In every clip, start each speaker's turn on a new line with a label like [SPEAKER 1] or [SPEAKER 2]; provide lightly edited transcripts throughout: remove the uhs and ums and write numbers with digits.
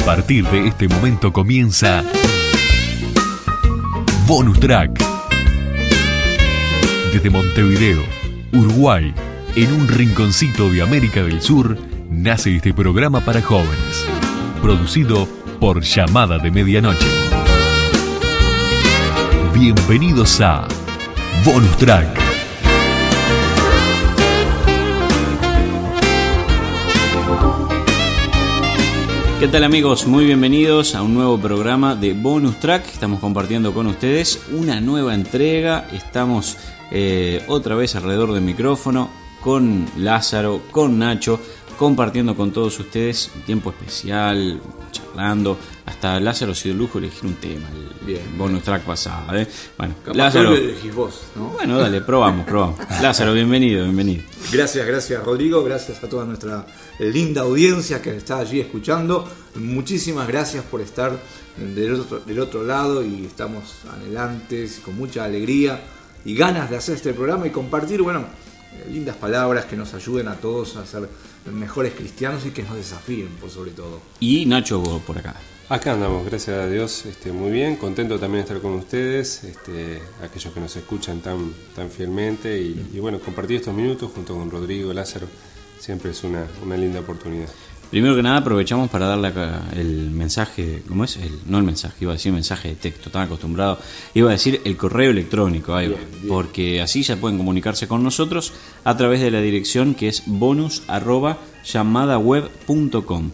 [SPEAKER 1] partir de este momento comienza Bonus Track. Desde Montevideo, Uruguay, en un rinconcito de América del Sur, nace este programa para jóvenes, producido por Llamada de Medianoche. Bienvenidos a Bonus Track.
[SPEAKER 2] ¿Qué tal, amigos? Muy bienvenidos a un nuevo programa de Bonus Track. Estamos compartiendo con ustedes una nueva entrega. Estamos otra vez alrededor del micrófono con Lázaro, con Nacho, compartiendo con todos ustedes un tiempo especial, charlando. Hasta Lázaro se dio el lujo de elegir un tema, el Bonus Track pasado. Bueno,
[SPEAKER 3] capaz
[SPEAKER 2] Lázaro,
[SPEAKER 3] lo elegís vos, ¿no?
[SPEAKER 2] Bueno, dale, probamos. Lázaro, bienvenido.
[SPEAKER 3] Gracias Rodrigo, gracias a toda nuestra linda audiencia que está allí escuchando. Muchísimas gracias por estar del otro lado, y estamos anhelantes, con mucha alegría y ganas de hacer este programa y compartir, lindas palabras que nos ayuden a todos a ser mejores cristianos y que nos desafíen, por sobre todo.
[SPEAKER 2] Y Nacho, vos por acá.
[SPEAKER 4] Acá andamos, gracias a Dios, muy bien, contento también de estar con ustedes, aquellos que nos escuchan tan fielmente y bueno, compartir estos minutos junto con Rodrigo, Lázaro, siempre es una linda oportunidad.
[SPEAKER 2] Primero que nada aprovechamos para darle acá el mensaje, ¿cómo es? No el mensaje, iba a decir mensaje de texto, tan acostumbrado, iba a decir el correo electrónico, bien. Porque así ya pueden comunicarse con nosotros a través de la dirección que es bonus@llamadaweb.com,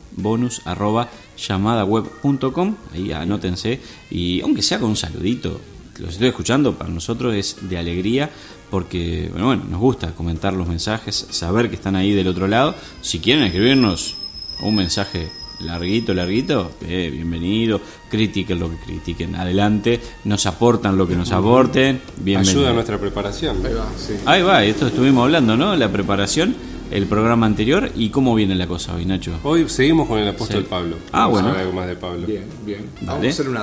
[SPEAKER 2] bonus@llamadaweb.com, ahí anótense, y aunque sea con un saludito, los estoy escuchando, para nosotros es de alegría, porque bueno, nos gusta comentar los mensajes, saber que están ahí del otro lado. Si quieren escribirnos un mensaje larguito, bienvenido, critiquen lo que critiquen, adelante, nos aportan lo que nos aporten, bienvenido.
[SPEAKER 4] Ayuda a nuestra preparación, ¿no?
[SPEAKER 2] Ahí va, esto estuvimos hablando, ¿no? La preparación, el programa anterior, y cómo viene la cosa hoy, Nacho.
[SPEAKER 4] Hoy seguimos con el apóstol Pablo.
[SPEAKER 2] Vamos
[SPEAKER 4] a ver algo más de Pablo.
[SPEAKER 3] Bien. Vamos a hacer una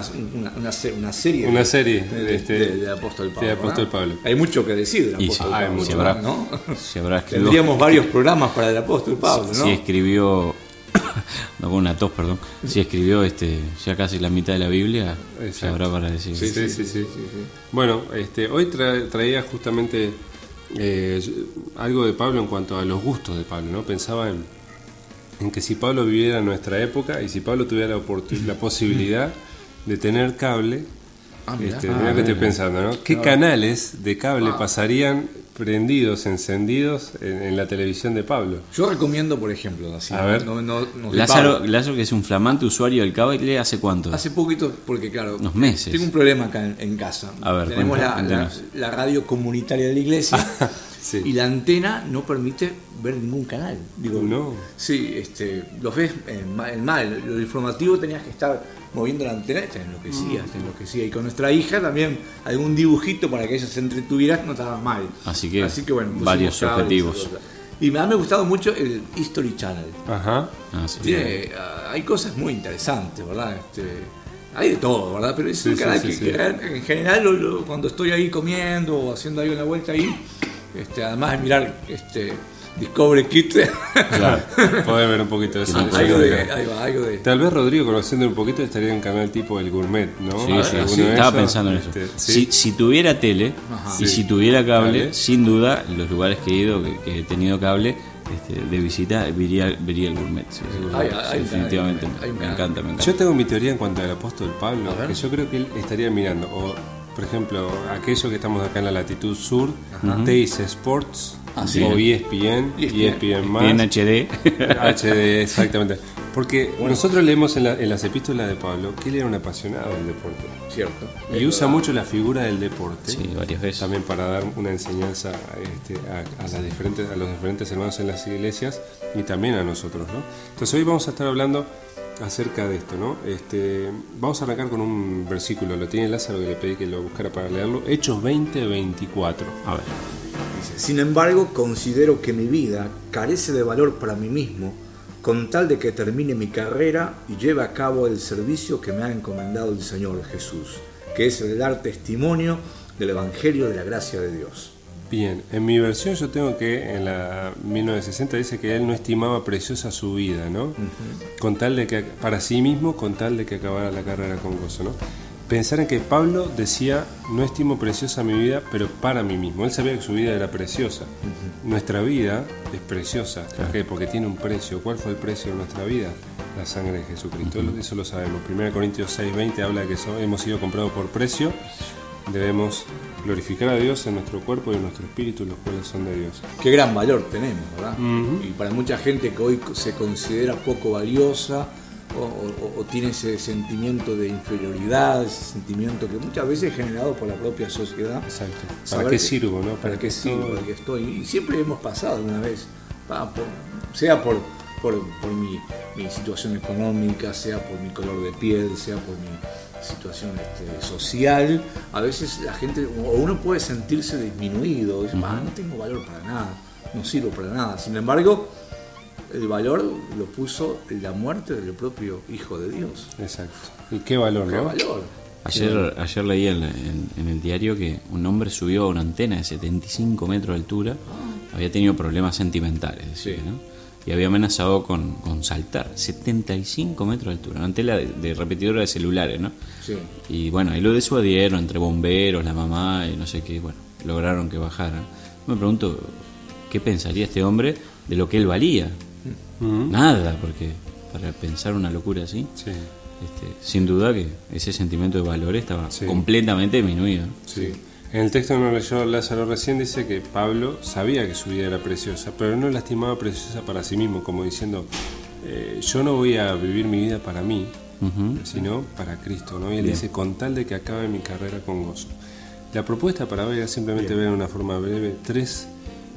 [SPEAKER 3] serie.
[SPEAKER 4] Una serie
[SPEAKER 3] de apóstol Pablo.
[SPEAKER 4] De apóstol Pablo.
[SPEAKER 3] Hay mucho que decir del apóstol Pablo.
[SPEAKER 4] Hay mucho,
[SPEAKER 3] ¿no?
[SPEAKER 2] Si habrá escrito.
[SPEAKER 3] Tendríamos varios programas para el apóstol Pablo, ¿no?
[SPEAKER 2] Si escribió no, con una tos, perdón. Si escribió ya casi la mitad de la Biblia, se habrá para decir.
[SPEAKER 4] Sí. Bueno, hoy traía justamente algo de Pablo en cuanto a los gustos de Pablo, ¿no? Pensaba en que si Pablo viviera en nuestra época y si Pablo tuviera la posibilidad de tener cable, mira que estoy pensando, ¿no? ¿Qué canales de cable pasarían prendidos, encendidos en la televisión de Pablo?
[SPEAKER 3] Yo recomiendo, por ejemplo, así,
[SPEAKER 4] a ver.
[SPEAKER 2] Lázaro, que es un flamante usuario del cable, ¿hace cuánto?
[SPEAKER 3] Hace poquito, porque claro,
[SPEAKER 2] unos meses.
[SPEAKER 3] Tengo un problema acá en casa.
[SPEAKER 2] A ver,
[SPEAKER 3] tenemos la radio comunitaria de la iglesia.
[SPEAKER 4] Sí.
[SPEAKER 3] Y la antena no permite ver ningún canal. Digo,
[SPEAKER 4] no.
[SPEAKER 3] Sí, los ves mal. Lo informativo tenías que estar moviendo la antena, te enloquecía. Y con nuestra hija también algún dibujito para que ella se entretuviera no estaba mal.
[SPEAKER 2] Así que bueno,
[SPEAKER 3] varios
[SPEAKER 2] objetivos.
[SPEAKER 3] Y me ha gustado mucho el History Channel.
[SPEAKER 4] Ajá.
[SPEAKER 3] Hay cosas muy interesantes, ¿verdad? Hay de todo, ¿verdad? Pero es un canal que en general cuando estoy ahí comiendo o haciendo algo en la vuelta ahí, además de mirar Discovery Kids,
[SPEAKER 4] claro, poder ver un poquito de eso.
[SPEAKER 3] Algo de...
[SPEAKER 4] Tal vez Rodrigo, conociendo un poquito, estaría en un canal tipo El Gourmet, ¿no?
[SPEAKER 2] Sí, estaba pensando en eso. Si tuviera tele y si tuviera cable, sin duda, los lugares que he ido, que he tenido cable de visita, vería El Gourmet. Definitivamente, me encanta.
[SPEAKER 4] Yo tengo mi teoría en cuanto al apóstol Pablo, que yo creo que él estaría mirando, por ejemplo, aquello que estamos acá en la latitud sur, Teis Sports, o ESPN más.
[SPEAKER 2] En HD.
[SPEAKER 4] HD, exactamente. Porque nosotros leemos en las epístolas de Pablo que él era un apasionado del deporte.
[SPEAKER 3] Cierto.
[SPEAKER 4] Y usa mucho la figura del deporte.
[SPEAKER 2] Sí, varias veces.
[SPEAKER 4] También para dar una enseñanza a los diferentes hermanos en las iglesias y también a nosotros, ¿no? Entonces hoy vamos a estar hablando acerca de esto, ¿no? Vamos a arrancar con un versículo, lo tiene Lázaro, que le pedí que lo buscara para leerlo, Hechos 20:24. A ver.
[SPEAKER 3] Dice: sin embargo, considero que mi vida carece de valor para mí mismo, con tal de que termine mi carrera y lleve a cabo el servicio que me ha encomendado el Señor Jesús, que es el dar testimonio del Evangelio de la gracia de Dios.
[SPEAKER 4] Bien, en mi versión yo tengo que en la 1960 dice que él no estimaba preciosa su vida, ¿no? Con tal de que, para sí mismo, con tal de que acabara la carrera con gozo, ¿no? Pensar en que Pablo decía, no estimo preciosa mi vida, pero para mí mismo. Él sabía que su vida era preciosa. Nuestra vida es preciosa. ¿Por qué? Porque tiene un precio. ¿Cuál fue el precio de nuestra vida? La sangre de Jesucristo. Eso lo sabemos. 1 Corintios 6:20 habla de que hemos sido comprados por precio. Debemos glorificar a Dios en nuestro cuerpo y en nuestro espíritu, los cuales son de Dios.
[SPEAKER 3] Qué gran valor tenemos, ¿verdad? Y para mucha gente que hoy se considera poco valiosa o tiene ese sentimiento de inferioridad, ese sentimiento que muchas veces es generado por la propia sociedad.
[SPEAKER 4] Exacto. ¿Para qué sirvo, no?
[SPEAKER 3] ¿Para qué sirvo? ¿Para qué estoy? Y siempre hemos pasado una vez, sea por mi situación económica, sea por mi color de piel, sea por mi situación social, a veces la gente, o uno puede sentirse disminuido, dice, no tengo valor para nada, no sirvo para nada. Sin embargo, el valor lo puso en la muerte del propio Hijo de Dios.
[SPEAKER 4] Exacto. ¿Y qué valor,
[SPEAKER 3] ¿Qué
[SPEAKER 4] no?
[SPEAKER 3] valor?
[SPEAKER 2] Ayer leí en el diario que un hombre subió a una antena de 75 metros de altura, había tenido problemas sentimentales, decía, ¿no? Y había amenazado con saltar 75 metros de altura, una antena de repetidora de celulares, ¿no?
[SPEAKER 3] Sí.
[SPEAKER 2] Y bueno, ahí lo disuadieron entre bomberos, la mamá y no sé qué, bueno, lograron que bajara. Me pregunto, ¿qué pensaría este hombre de lo que él valía? Nada, porque para pensar una locura así, sin duda que ese sentimiento de valor estaba completamente disminuido.
[SPEAKER 4] Sí. En el texto que nos leyó Lázaro recién dice que Pablo sabía que su vida era preciosa, pero no la estimaba preciosa para sí mismo, como diciendo, yo no voy a vivir mi vida para mí, sino para Cristo, ¿no? Y él dice, con tal de que acabe mi carrera con gozo. La propuesta para hoy era simplemente ver de una forma breve tres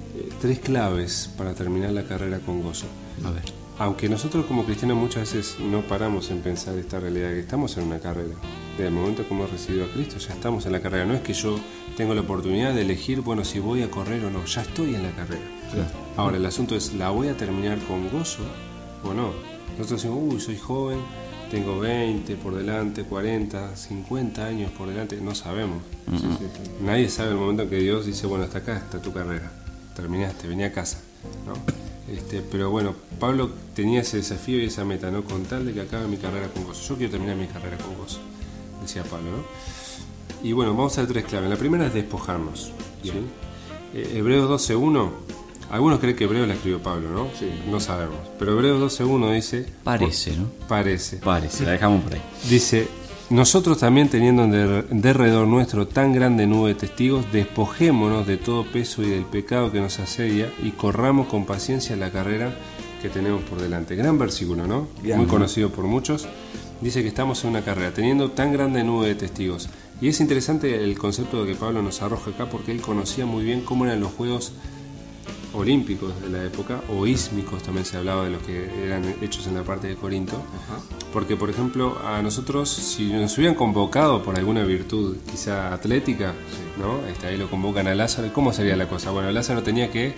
[SPEAKER 4] claves para terminar la carrera con gozo.
[SPEAKER 2] A ver.
[SPEAKER 4] Aunque nosotros como cristianos muchas veces no paramos en pensar esta realidad, que estamos en una carrera. Desde el momento que hemos recibido a Cristo ya estamos en la carrera. No es que yo tengo la oportunidad de elegir, bueno, si voy a correr o no, ya estoy en la carrera. Ahora el asunto es, ¿la voy a terminar con gozo o no? Nosotros decimos, soy joven, tengo 20 por delante, 40, 50 años por delante, no sabemos. Nadie sabe el momento en que Dios dice, bueno, hasta acá está tu carrera, terminaste, vení a casa, ¿no? Pero bueno, Pablo tenía ese desafío y esa meta, ¿no? Con tal de que acabe mi carrera con gozo. Yo quiero terminar mi carrera con gozo, decía Pablo, ¿no? Y bueno, vamos a ver tres claves. La primera es despojarnos, ¿sí? Hebreos 12:1. Algunos creen que Hebreos la escribió Pablo, ¿no?
[SPEAKER 3] Sí.
[SPEAKER 4] No sabemos. Pero Hebreos 12:1 dice...
[SPEAKER 2] Parece, ¿no?
[SPEAKER 4] Parece,
[SPEAKER 2] la dejamos por ahí.
[SPEAKER 4] Dice... Nosotros también, teniendo en derredor nuestro tan grande nube de testigos, despojémonos de todo peso y del pecado que nos asedia y corramos con paciencia la carrera que tenemos por delante. Gran versículo, ¿no? Muy conocido por muchos. Dice que estamos en una carrera, teniendo tan grande nube de testigos. Y es interesante el concepto que Pablo nos arroja acá, porque él conocía muy bien cómo eran los Juegos Olímpicos de la época, o ísmicos también se hablaba de los que eran hechos en la parte de Corinto. Porque, por ejemplo, a nosotros, si nos hubieran convocado por alguna virtud quizá atlética, ¿no? Ahí lo convocan a Lázaro. ¿Cómo sería la cosa? Bueno, Lázaro tenía que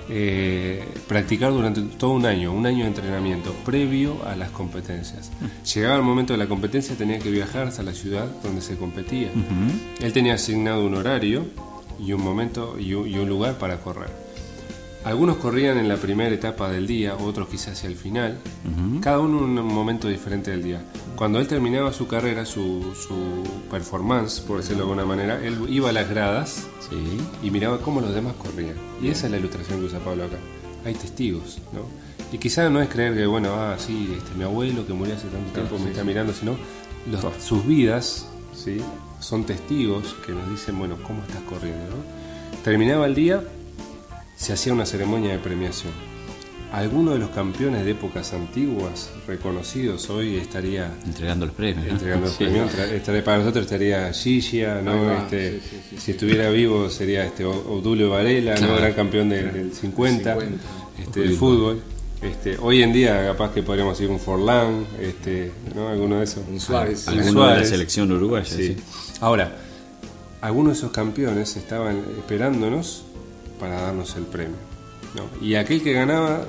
[SPEAKER 4] practicar durante todo un año de entrenamiento previo a las competencias. Llegaba el momento de la competencia, tenía que viajar hasta la ciudad donde se competía. Él tenía asignado un horario y un momento y un lugar para correr. Algunos corrían en la primera etapa del día, otros quizás hacia el final, cada uno en un momento diferente del día. Cuando él terminaba su carrera, su performance, por decirlo de alguna manera, él iba a las gradas y miraba cómo los demás corrían. Y esa es la ilustración que usa Pablo acá. Hay testigos, ¿no? Y quizás no es creer que, bueno, mi abuelo que murió hace tanto tiempo me está mirando, sino sus vidas, ¿sí? Son testigos que nos dicen, bueno, cómo estás corriendo, ¿no? Terminaba el día, se hacía una ceremonia de premiación. Alguno de los campeones de épocas antiguas reconocidos hoy estaría
[SPEAKER 2] entregando los premios, ¿no?
[SPEAKER 4] Entregando los premios. Para nosotros estaría Gigia, ¿no? Si estuviera vivo sería Odulio Varela, ¿no? Gran campeón del 50, del fútbol. Hoy en día capaz que podríamos ir un Forlán, ¿no? Alguno de esos.
[SPEAKER 3] Un Suárez.
[SPEAKER 2] Alguno de la selección uruguaya.
[SPEAKER 4] Sí. Ahora, algunos de esos campeones estaban esperándonos para darnos el premio, ¿no? Y aquel que ganaba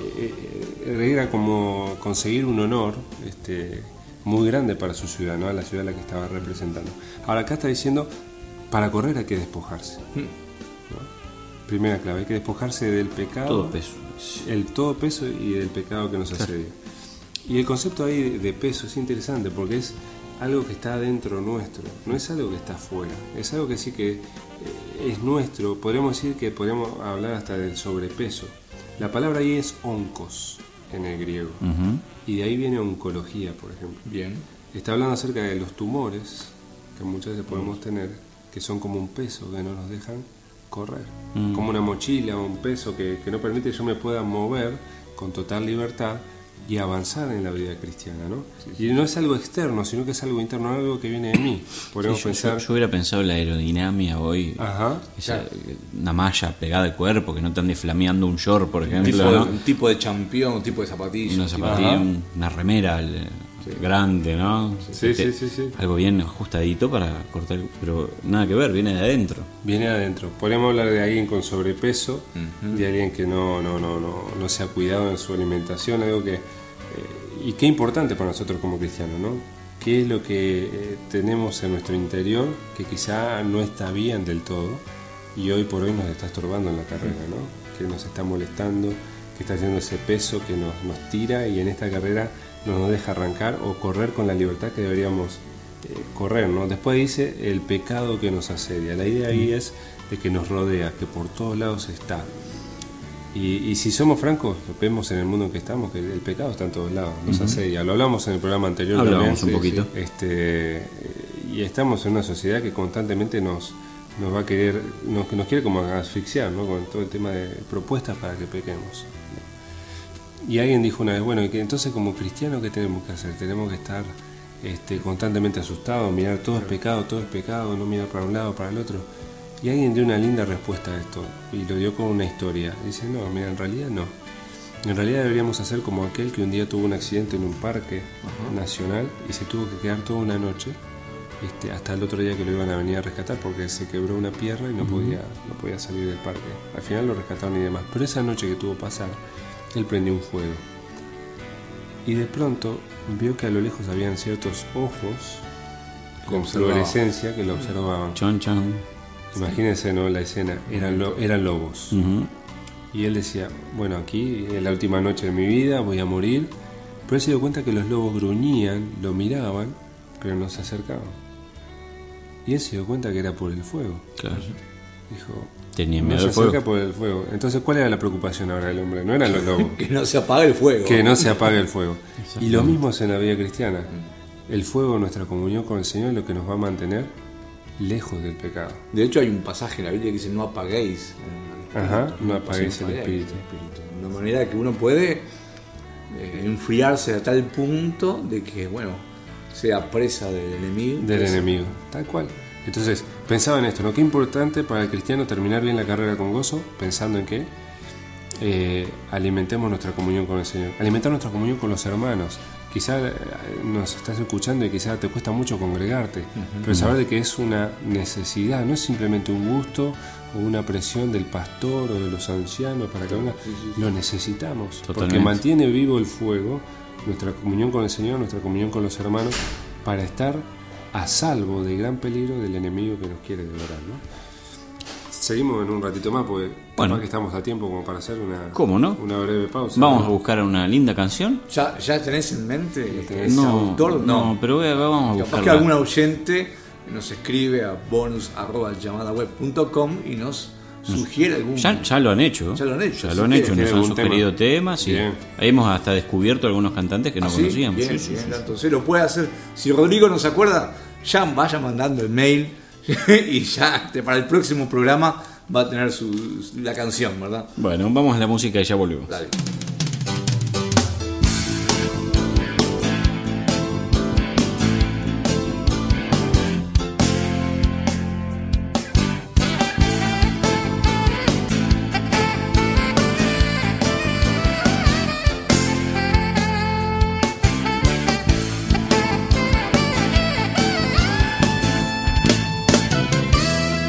[SPEAKER 4] era como conseguir un honor muy grande para su ciudad, ¿no? A la ciudad a la que estaba representando. Ahora acá está diciendo, para correr hay que despojarse, ¿no? Primera clave, hay que despojarse del pecado.
[SPEAKER 2] Todo peso.
[SPEAKER 4] Todo peso y del pecado que nos asedia. Y el concepto ahí de peso es interesante porque es algo que está dentro nuestro, no es algo que está afuera, es algo que sí que es nuestro. Podríamos decir que podríamos hablar hasta del sobrepeso. La palabra ahí es onkos en el griego, y de ahí viene oncología, por ejemplo.
[SPEAKER 3] Bien.
[SPEAKER 4] Está hablando acerca de los tumores que muchas veces podemos tener, que son como un peso que no nos dejan correr, como una mochila o un peso que no permite que yo me pueda mover con total libertad y avanzar en la vida cristiana, ¿no? Sí. Y no es algo externo, sino que es algo interno, algo que viene de mí. Podemos pensar...
[SPEAKER 2] Yo hubiera pensado en la aerodinámica hoy.
[SPEAKER 4] Ajá.
[SPEAKER 2] Una malla pegada al cuerpo, que no te ande flameando un short, por ejemplo.
[SPEAKER 3] Un tipo de champión, un tipo de zapatilla.
[SPEAKER 2] Una zapatilla, una remera grande, ¿no?
[SPEAKER 4] Sí.
[SPEAKER 2] Algo bien ajustadito para cortar, pero nada que ver, viene de adentro.
[SPEAKER 4] Viene de adentro. Podemos hablar de alguien con sobrepeso, de alguien que no se ha cuidado en su alimentación, algo que... y qué importante para nosotros como cristianos, ¿no? ¿Qué es lo que tenemos en nuestro interior que quizá no está bien del todo y hoy por hoy nos está estorbando en la carrera, ¿no? Que nos está molestando, que está haciendo ese peso que nos tira y en esta carrera no nos deja arrancar o correr con la libertad que deberíamos correr, ¿no? Después dice el pecado que nos asedia. La idea ahí es de que nos rodea, que por todos lados está. Y si somos francos, vemos en el mundo en que estamos que el pecado está en todos lados, nos asedia. Lo hablamos en el programa anterior.
[SPEAKER 2] Hablamos un poquito.
[SPEAKER 4] Y estamos en una sociedad que constantemente nos va a querer, nos quiere como asfixiar, ¿no? Con todo el tema de propuestas para que pequemos. Y alguien dijo una vez, bueno, que entonces como cristianos, ¿qué tenemos que hacer? Tenemos que estar constantemente asustados, mirar todo es pecado, no mirar para un lado, para el otro. Y alguien dio una linda respuesta a esto y lo dio con una historia. Dice, no, mira, en realidad no. En realidad deberíamos hacer como aquel que un día tuvo un accidente en un parque nacional y se tuvo que quedar toda una noche hasta el otro día que lo iban a venir a rescatar porque se quebró una pierna y no podía salir del parque. Al final lo rescataron y demás. Pero esa noche que tuvo que pasar, él prendió un fuego. Y de pronto vio que a lo lejos habían ciertos ojos con fluorescencia que lo observaban.
[SPEAKER 2] Chon.
[SPEAKER 4] Imagínense, ¿no? La escena, eran lobos. Y él decía, bueno, aquí es la última noche de mi vida, voy a morir. Pero él se dio cuenta que los lobos gruñían, lo miraban, pero no se acercaban. Y él se dio cuenta que era por el fuego.
[SPEAKER 2] Claro.
[SPEAKER 4] Dijo,
[SPEAKER 2] tenía miedo
[SPEAKER 4] no se
[SPEAKER 2] del fuego.
[SPEAKER 4] acerca por el fuego. Entonces, ¿cuál era la preocupación ahora del hombre? No eran los lobos.
[SPEAKER 3] Que no se apague el fuego.
[SPEAKER 4] Que no se apague el fuego. Y lo mismo es en la vida cristiana. El fuego, nuestra comunión con el Señor, es lo que nos va a mantener lejos del pecado.
[SPEAKER 3] De hecho, hay un pasaje en la Biblia que dice no apaguéis
[SPEAKER 4] no apaguéis el espíritu.
[SPEAKER 3] De una manera que uno puede enfriarse a tal punto de que, bueno, sea presa del enemigo.
[SPEAKER 4] Del enemigo, tal cual. Entonces, pensaba en esto, ¿no? Qué importante para el cristiano terminar bien la carrera con gozo, pensando en que alimentemos nuestra comunión con el Señor, alimentar nuestra comunión con los hermanos. Quizá nos estás escuchando y quizá te cuesta mucho congregarte, pero saber de que es una necesidad, no es simplemente un gusto o una presión del pastor o de los ancianos para que venga, lo necesitamos, porque mantiene vivo el fuego, nuestra comunión con el Señor, nuestra comunión con los hermanos, para estar a salvo del gran peligro del enemigo que nos quiere devorar, ¿no? Seguimos en un ratito más, porque capaz que estamos a tiempo como para hacer una breve pausa.
[SPEAKER 2] Vamos a buscar una linda canción.
[SPEAKER 3] ¿Ya tenés en mente
[SPEAKER 2] ese
[SPEAKER 3] autor?
[SPEAKER 2] No, pero vamos a buscar.
[SPEAKER 3] Capaz que algún oyente nos escribe a bonus@llamadaweb.com y nos sugiere algún...
[SPEAKER 2] Ya lo han hecho.
[SPEAKER 3] Ya lo han hecho.
[SPEAKER 2] Nos han sugerido temas y ahí hemos hasta descubierto algunos cantantes que no conocíamos.
[SPEAKER 3] Bien, entonces lo puede hacer. Si Rodrigo no se acuerda, ya vaya mandando el mail y ya para el próximo programa va a tener la canción, ¿verdad?
[SPEAKER 2] Bueno, vamos a la música y ya volvemos.
[SPEAKER 3] Dale.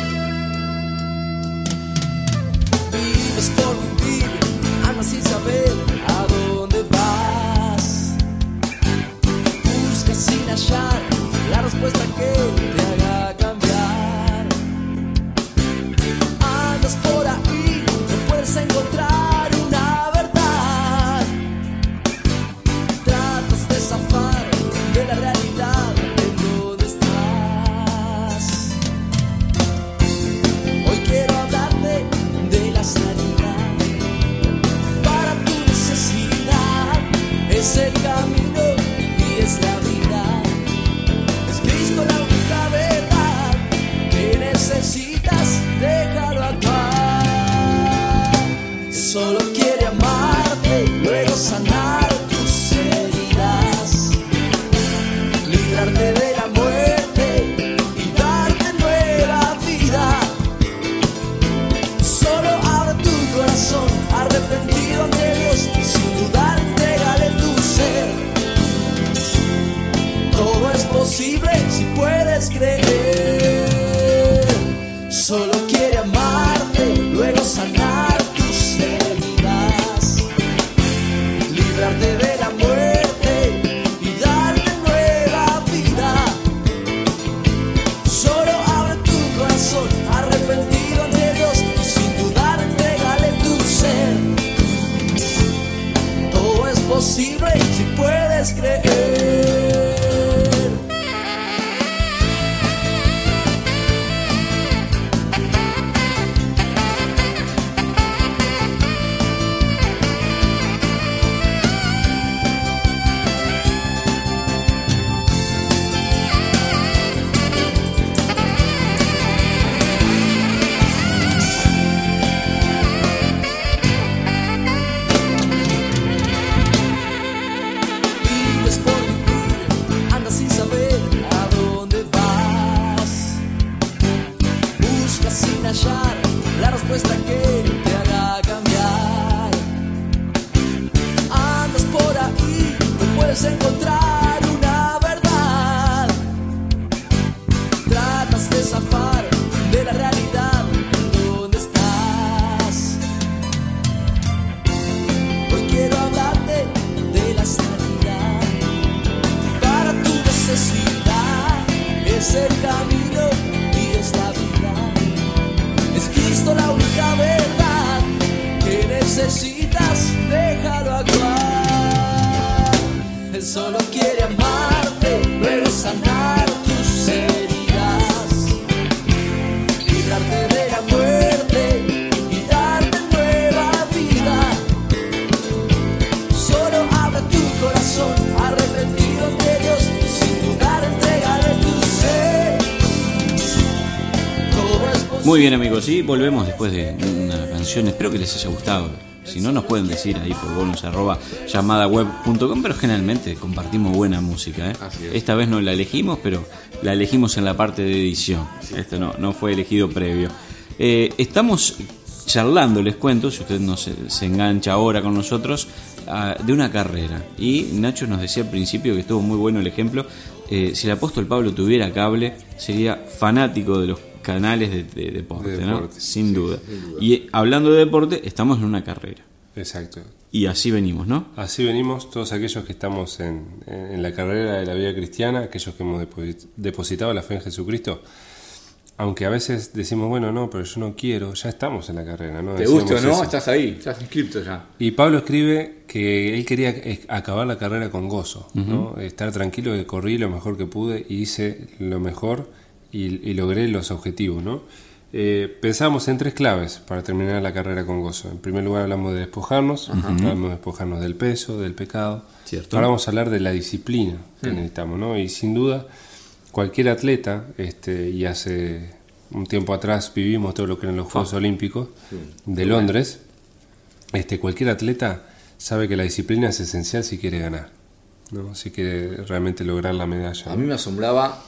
[SPEAKER 5] Vives por vivir, alma sin saber Solo quiere amarte, luego sanar tus heridas, librarte de la muerte y darte nueva vida. Solo abre tu corazón, arrepentido ante Dios, y sin dudar entrégale tu ser. Todo es posible si puedes creer. Solo quiere amarte, luego sanar tus heridas, librarte de la muerte y darte nueva vida. Solo abre tu corazón, arrepentido ante Dios, y sin dudar entrégale tu ser. Todo es posible si puedes creer. La respuesta que te haga cambiar. Andas por ahí, no puedes encontrar una verdad. Tratas de zafar de la realidad en donde estás. Hoy quiero hablarte de la sanidad. Para tu necesidad es el camino y es la vida. Es Cristo la única verdad que necesitas, déjalo actuar. Él solo quiere amarte, luego sanar tus heridas, librarte de la muerte y darte nueva vida. Solo abre tu corazón, arrepentido ante Dios, y sin dudar entrégale tu ser.
[SPEAKER 2] Muy bien, amigos, y volvemos después de una canción. Espero que les haya gustado. Si no, nos pueden decir ahí por bonus@llamadaweb.com, pero generalmente compartimos buena música, ¿eh? Esta vez no la elegimos, pero la elegimos en la parte de edición. Sí. Esto no fue elegido previo. Estamos charlando, les cuento, si usted no se engancha ahora con nosotros, de una carrera. Y Nacho nos decía al principio que estuvo muy bueno el ejemplo. Si el apóstol Pablo tuviera cable, sería fanático de los canales de deporte, ¿no? Sin duda. Y hablando de deporte, estamos en una carrera.
[SPEAKER 4] Exacto.
[SPEAKER 2] Y así venimos, ¿no?
[SPEAKER 4] Así venimos todos aquellos que estamos en la carrera de la vida cristiana, aquellos que hemos depositado la fe en Jesucristo. Aunque a veces decimos, bueno, no, pero yo no quiero, ya estamos en la carrera, ¿no?
[SPEAKER 3] ¿Te gusta o no? Eso. Estás ahí, estás inscrito ya.
[SPEAKER 4] Y Pablo escribe que él quería acabar la carrera con gozo, ¿no? Estar tranquilo, que corrí lo mejor que pude y hice lo mejor y logré los objetivos, ¿no? Pensamos en 3 claves para terminar la carrera con gozo. En primer lugar hablamos de despojarnos, hablamos de despojarnos del peso, del pecado.
[SPEAKER 2] Cierto.
[SPEAKER 4] Ahora vamos a hablar de la disciplina que necesitamos, ¿no? Y sin duda cualquier atleta, y hace un tiempo atrás vivimos todo lo que eran los Juegos Olímpicos de Londres, cualquier atleta sabe que la disciplina es esencial si quiere ganar, ¿no? Si quiere realmente lograr la medalla.
[SPEAKER 3] A mí me asombraba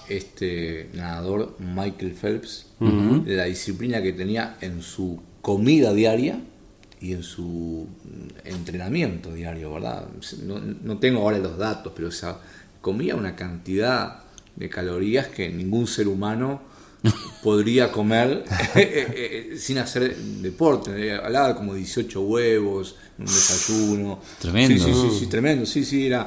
[SPEAKER 3] nadador Michael Phelps, la disciplina que tenía en su comida diaria y en su entrenamiento diario, ¿verdad? No tengo ahora los datos, pero comía una cantidad de calorías que ningún ser humano podría comer sin hacer deporte. Hablaba como 18 huevos, un desayuno.
[SPEAKER 2] Tremendo.
[SPEAKER 3] Sí, tremendo. Sí, era.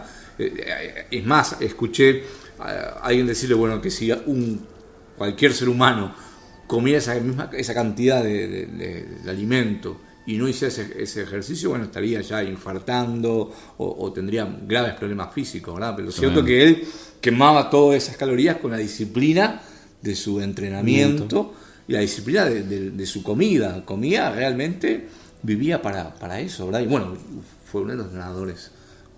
[SPEAKER 3] Es más, escuché a alguien decirle, bueno, que si cualquier ser humano comiera esa cantidad de alimento y no hiciera ese ejercicio, bueno, estaría ya infartando o tendría graves problemas físicos, ¿verdad? Pero lo cierto es que él quemaba todas esas calorías con la disciplina de su entrenamiento y la disciplina de su comida. Comía realmente, vivía para eso, ¿verdad? Y bueno, fue uno de los ganadores.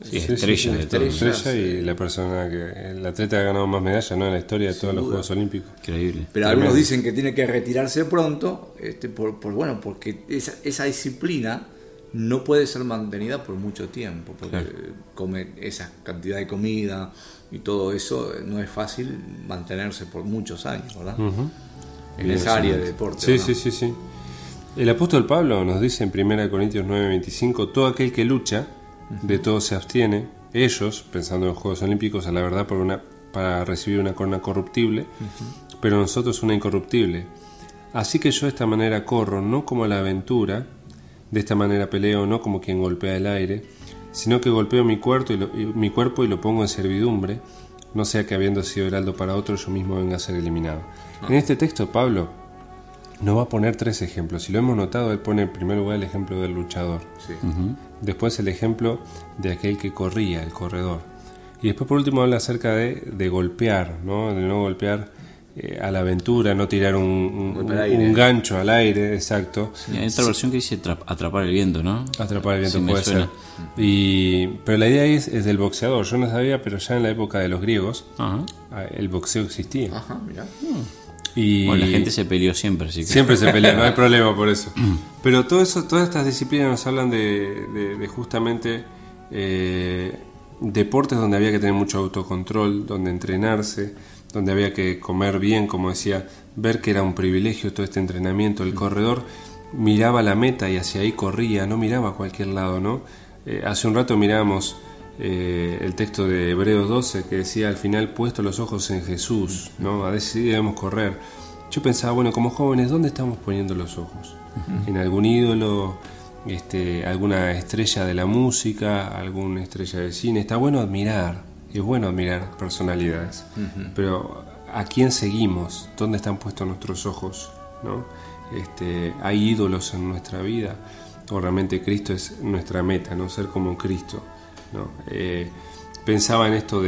[SPEAKER 4] Estrella y la persona el atleta que ha ganado más medallas, ¿no? En la historia de todos los Juegos Olímpicos.
[SPEAKER 2] Increíble.
[SPEAKER 3] Pero algunos dicen que tiene que retirarse pronto, porque esa disciplina no puede ser mantenida por mucho tiempo, porque
[SPEAKER 2] Claro.
[SPEAKER 3] come esa cantidad de comida y todo eso, no es fácil mantenerse por muchos años, ¿verdad? En
[SPEAKER 4] Bien,
[SPEAKER 3] esa área de
[SPEAKER 4] excelente.
[SPEAKER 3] deporte.
[SPEAKER 4] Sí,
[SPEAKER 3] ¿verdad?
[SPEAKER 4] sí, sí, sí. El apóstol Pablo nos dice en 1 Corintios 9:25, todo aquel que lucha, de todo se abstiene, ellos, pensando en los Juegos Olímpicos, a la verdad para recibir una corona corruptible, pero nosotros una incorruptible. Así que yo de esta manera corro, no como la aventura, de esta manera peleo, no como quien golpea el aire, sino que golpeo mi cuerpo y lo pongo en servidumbre, no sea que habiendo sido heraldo para otro, yo mismo venga a ser eliminado. En este texto Pablo nos va a poner 3 ejemplos. Si lo hemos notado, él pone en primer lugar el ejemplo del luchador.
[SPEAKER 3] Sí.
[SPEAKER 4] Después el ejemplo de aquel que corría, el corredor. Y después por último habla acerca de golpear, ¿no? De no golpear a la aventura, no tirar
[SPEAKER 3] Golpear aire.
[SPEAKER 4] un gancho al aire, exacto.
[SPEAKER 2] Y hay otra versión que dice atrapar el viento, ¿no?
[SPEAKER 4] Atrapar el viento
[SPEAKER 2] Sí, me
[SPEAKER 4] puede
[SPEAKER 2] suena.
[SPEAKER 4] ser. Pero la idea es del boxeador. Yo no sabía, pero ya en la época de los griegos
[SPEAKER 2] Ajá.
[SPEAKER 4] el boxeo existía.
[SPEAKER 3] Ajá, mirá.
[SPEAKER 4] Y
[SPEAKER 2] Bueno, la gente se peleó siempre, así que...
[SPEAKER 4] siempre se pelea, no hay problema por eso. Pero todas estas disciplinas nos hablan de justamente deportes donde había que tener mucho autocontrol, donde entrenarse, donde había que comer bien, como decía, ver que era un privilegio todo este entrenamiento. El corredor miraba la meta y hacia ahí corría, no miraba a cualquier lado, ¿no? Hace un rato mirábamos el texto de Hebreos 12 que decía al final, puesto los ojos en Jesús, ¿no? A decir debemos correr. Yo pensaba, bueno, como jóvenes, ¿dónde estamos poniendo los ojos? ¿En algún ídolo? ¿Alguna estrella de la música? ¿Alguna estrella del cine? Está bueno admirar, es bueno admirar personalidades, pero ¿a quién seguimos? ¿Dónde están puestos nuestros ojos? ¿No? ¿Hay ídolos en nuestra vida? ¿O realmente Cristo es nuestra meta, no ser como Cristo? ¿No? Pensaba en esto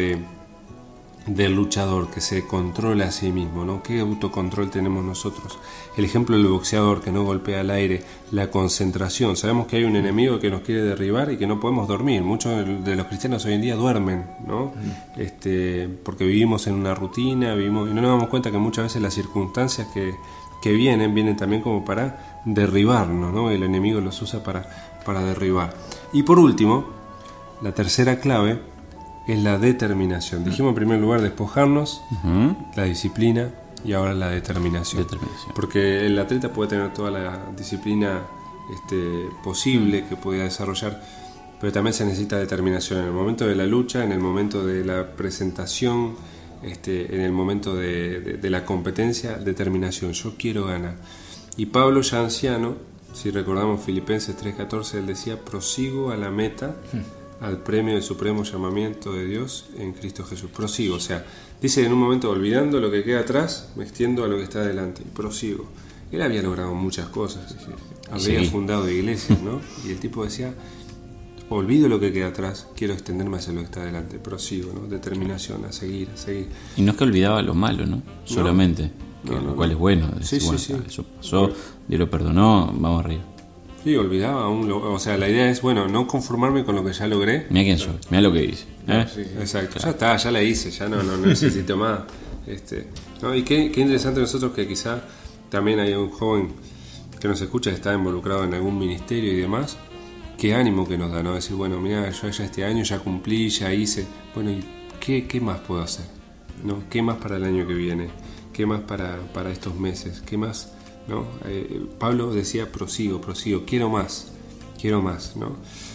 [SPEAKER 4] del luchador que se controla a sí mismo, ¿no? ¿Qué autocontrol tenemos nosotros? El ejemplo del boxeador que no golpea al aire, la concentración. Sabemos que hay un enemigo que nos quiere derribar y que no podemos dormir. Muchos de los cristianos hoy en día duermen, ¿no? Porque vivimos en una rutina, y no nos damos cuenta que muchas veces las circunstancias que vienen también como para derribarnos, ¿no? El enemigo los usa para derribar. Y por último, la tercera clave es la determinación. Dijimos en primer lugar despojarnos, la disciplina y ahora la determinación. Porque el atleta puede tener toda la disciplina posible que pueda desarrollar, pero también se necesita determinación en el momento de la lucha, en el momento de la presentación, en el momento de la competencia, determinación. Yo quiero ganar. Y Pablo, ya anciano, si recordamos Filipenses 3:14, él decía, prosigo a la meta, al premio del supremo llamamiento de Dios en Cristo Jesús. Prosigo, o sea, dice en un momento, olvidando lo que queda atrás, me extiendo a lo que está adelante, y prosigo. Él había logrado muchas cosas, había fundado iglesias, ¿no? Y el tipo decía, olvido lo que queda atrás, quiero extenderme hacia lo que está adelante, prosigo, ¿no? Determinación, a seguir.
[SPEAKER 2] Y no es que olvidaba lo malo, ¿no? Solamente, lo cual es bueno.
[SPEAKER 4] Sí,
[SPEAKER 2] bueno,
[SPEAKER 4] sí.
[SPEAKER 2] Eso pasó, Dios lo perdonó, vamos arriba.
[SPEAKER 4] Sí, olvidaba o sea, la idea es, bueno, no conformarme con lo que ya logré.
[SPEAKER 2] Mira quién soy, mira lo que dice.
[SPEAKER 4] Exacto, ya está, ya la hice, ya no necesito más. ¿No? Y qué interesante nosotros que quizá también hay un joven que nos escucha, está involucrado en algún ministerio y demás. Qué ánimo que nos da, ¿no? Decir, bueno, mira, yo ya este año ya cumplí, ya hice. Bueno, ¿y qué más puedo hacer? ¿No? ¿Qué más para el año que viene? ¿Qué más para estos meses? ¿Qué más? ¿No? Pablo decía, prosigo, quiero más, ¿no?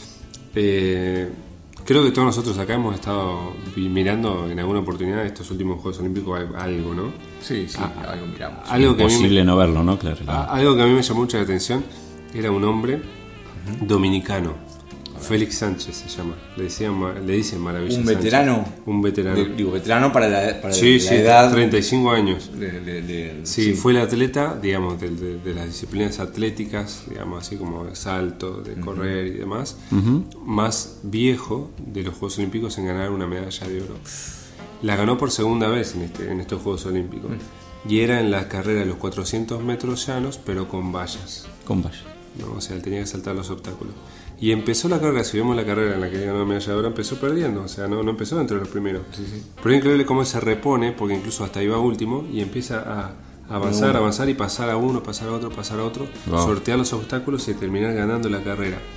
[SPEAKER 4] Creo que todos nosotros acá hemos estado mirando en alguna oportunidad estos últimos Juegos Olímpicos algo, ¿no?
[SPEAKER 3] Sí, algo miramos.
[SPEAKER 4] Algo que
[SPEAKER 2] Imposible no verlo, ¿no? Claro.
[SPEAKER 4] Algo que a mí me llamó mucho la atención era un hombre dominicano, Félix Sánchez se llama, le dicen Maravilla
[SPEAKER 3] Un
[SPEAKER 4] Sánchez.
[SPEAKER 3] veterano.
[SPEAKER 4] Un veterano.
[SPEAKER 3] Digo, veterano para la
[SPEAKER 4] edad. 35 años.
[SPEAKER 3] Sí,
[SPEAKER 4] fue el atleta, digamos, de las disciplinas atléticas, digamos, así como de salto, de correr y demás, más viejo de los Juegos Olímpicos en ganar una medalla de oro. La ganó por segunda vez en estos Juegos Olímpicos. Y era en la carrera de los 400 metros llanos, pero con vallas.
[SPEAKER 2] Con vallas.
[SPEAKER 4] ¿No? O sea, él tenía que saltar los obstáculos. Y empezó la carrera, si vemos la carrera en la que ganó la medalla de oro, empezó perdiendo, o sea, no empezó entre los primeros. Pero es increíble cómo él se repone, porque incluso hasta iba último, y empieza a avanzar y pasar a uno, pasar a otro,
[SPEAKER 2] Wow.
[SPEAKER 4] sortear los obstáculos y terminar ganando la carrera.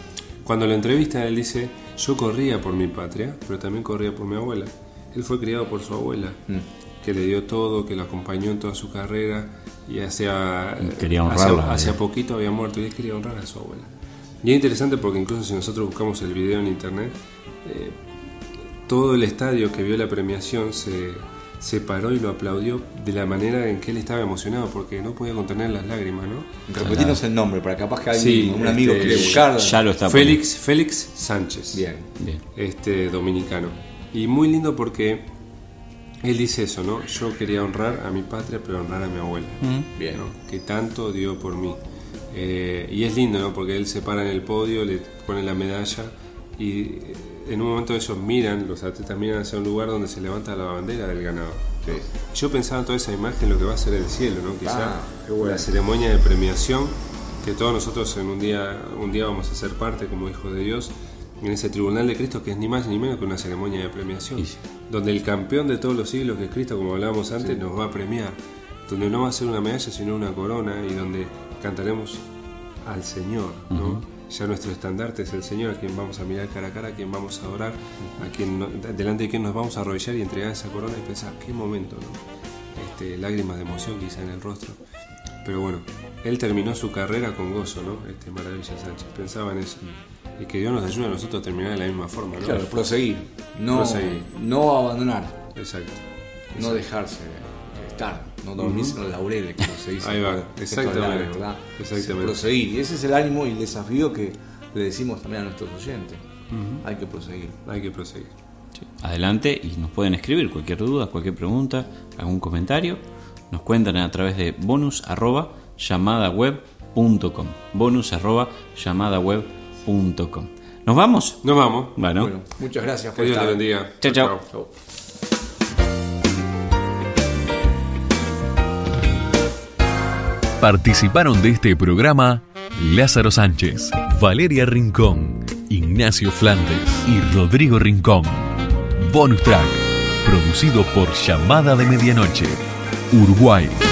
[SPEAKER 4] Cuando lo entrevistan, él dice: yo corría por mi patria, pero también corría por mi abuela. Él fue criado por su abuela, que le dio todo, que lo acompañó en toda su carrera, y
[SPEAKER 2] quería honrarla,
[SPEAKER 4] hace poquito había muerto, y él quería honrar a su abuela. Y es interesante porque incluso si nosotros buscamos el video en internet, todo el estadio que vio la premiación se paró y lo aplaudió de la manera en que él estaba emocionado, porque no podía contener las lágrimas, ¿no?
[SPEAKER 3] Repetirnos el nombre, para capaz que
[SPEAKER 4] Sí,
[SPEAKER 3] un amigo quiere buscarlo.
[SPEAKER 2] Ya lo está
[SPEAKER 4] Félix Sánchez.
[SPEAKER 3] Bien.
[SPEAKER 4] Dominicano. Y muy lindo porque él dice eso, ¿no? Yo quería honrar a mi patria, pero honrar a mi abuela,
[SPEAKER 3] Bien.
[SPEAKER 4] ¿no? Que tanto dio por mí. Y es lindo, ¿no? Porque él se para en el podio, le pone la medalla, y en un momento ellos miran, los atletas miran hacia un lugar donde se levanta la bandera del ganador.
[SPEAKER 3] Sí.
[SPEAKER 4] Yo pensaba en toda esa imagen, lo que va a ser el cielo, ¿no? Quizá
[SPEAKER 3] qué bueno.
[SPEAKER 4] la ceremonia de premiación, que todos nosotros en un día vamos a ser parte como hijos de Dios, en ese tribunal de Cristo, que es ni más ni menos que una ceremonia de premiación, donde el campeón de todos los siglos, que es Cristo, como hablábamos antes, nos va a premiar, donde no va a ser una medalla sino una corona, y donde cantaremos al Señor, ¿no? Ya nuestro estandarte es el Señor, a quien vamos a mirar cara a cara, a quien vamos a adorar, delante de quien nos vamos a arrodillar y entregar esa corona, y pensar, qué momento, ¿no? Lágrimas de emoción quizá en el rostro. Pero bueno, él terminó su carrera con gozo, ¿no? Maravilla Sánchez, pensaba en eso. Y que Dios nos ayude a nosotros a terminar de la misma forma, ¿no?
[SPEAKER 3] Claro, proseguir.
[SPEAKER 4] Proseguir.
[SPEAKER 3] No abandonar.
[SPEAKER 4] Exacto.
[SPEAKER 3] No dejarse estar. No dormirse en los laureles, como se dice.
[SPEAKER 4] Ahí va, exactamente.
[SPEAKER 3] ¿Verdad?
[SPEAKER 4] Exactamente.
[SPEAKER 3] Proseguir. Y ese es el ánimo y el desafío que le decimos también a nuestros oyentes. Hay que proseguir.
[SPEAKER 4] Hay que proseguir.
[SPEAKER 2] Sí. Adelante, y nos pueden escribir cualquier duda, cualquier pregunta, algún comentario. Nos cuentan a través de bonus@llamadaweb.com. bonus@llamadaweb.com. ¿Nos vamos?
[SPEAKER 4] Nos vamos.
[SPEAKER 2] Bueno,
[SPEAKER 3] Muchas gracias
[SPEAKER 4] Que
[SPEAKER 3] por
[SPEAKER 4] Dios te
[SPEAKER 3] estar.
[SPEAKER 4] bendiga.
[SPEAKER 2] Chao, chao.
[SPEAKER 3] Chau.
[SPEAKER 1] Participaron de este programa Lázaro Sánchez, Valeria Rincón, Ignacio Flandes y Rodrigo Rincón. Bonus Track, producido por Llamada de Medianoche, Uruguay.